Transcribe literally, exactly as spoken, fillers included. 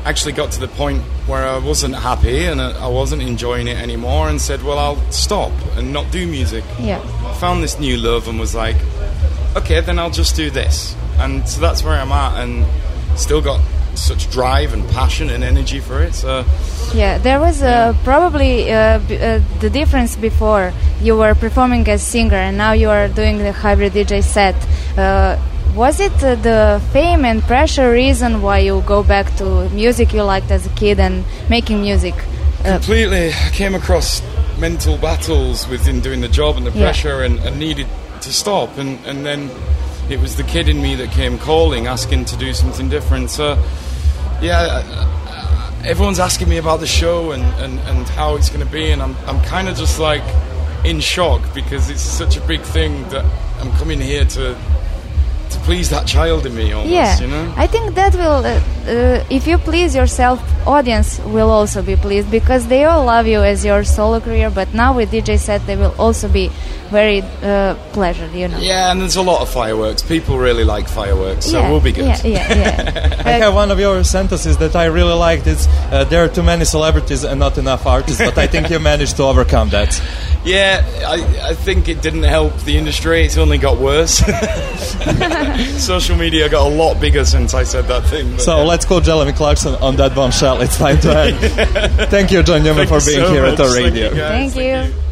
actually got to the point where I wasn't happy and I wasn't enjoying it anymore, and said, well, I'll stop and not do music. Yeah. Found this new love and was like, okay, then I'll just do this. And so that's where I'm at, and still got such drive and passion and energy for it. So yeah, there was uh, probably uh, b- uh, the difference before. You were performing as singer, and now you are doing the hybrid D J set. Uh, was it uh, the fame and pressure reason why you go back to music you liked as a kid and making music? Uh, Completely. I came across mental battles within doing the job and the yeah. pressure, and, and needed to stop. And, and then it was the kid in me that came calling, asking to do something different. So, yeah, everyone's asking me about the show and, and, and how it's going to be, and I'm I'm kind of just like in shock, because it's such a big thing that I'm coming here to to please that child in me almost, yeah. you know? I think that will, uh, uh, if you please yourself, audience will also be pleased, because they all love you as your solo career, but now with D J set they will also be very uh, pleasured, you know. Yeah, and there's a lot of fireworks. People really like fireworks, so yeah, we'll be good. Yeah, yeah, yeah. I have one of your sentences that I really liked. It's uh, there are too many celebrities and not enough artists, but I think you managed to overcome that. Yeah, I, I think it didn't help the industry. It's only got worse. Social media got a lot bigger since I said that thing. So yeah. let's call Jeremy Clarkson on that bombshell. It's time to end. Thank you, John Newman, Thank for you being so here much. at our radio. Thank you, guys. Thank you. Thank you.